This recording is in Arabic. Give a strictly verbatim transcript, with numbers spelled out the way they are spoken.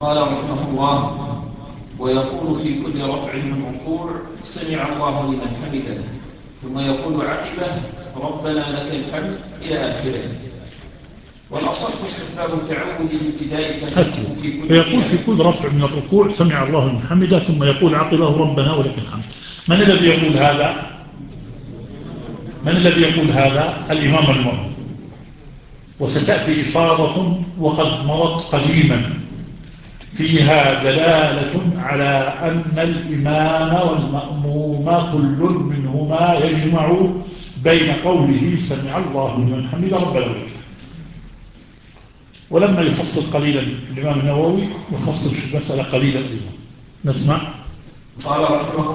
قال رحمه الله: ويقول في كل رفع من ركوع سمع الله لمن حمده، ثم يقول عقبه ربنا لك الحمد إلى آخره. والأصح استحباب التعود بابتداء التشهد في كل فيقول في كل رفع من الركوع سمع الله لمن حمده، ثم يقول عقبه ربنا ولك الحمد. من الذي يقول هذا؟ من الذي يقول هذا؟ الإمام المرء. وستأتي إشارة وقد مرت قديما فيها دلالة على أن الإمام والمأموم كل منهما يجمع بين قوله سمع الله لمن حمده ربنا ولك. ولما يفصل قليلا الإمام النووي يفصل في المسألة قليلا أيضا. نسمع. قال رحمه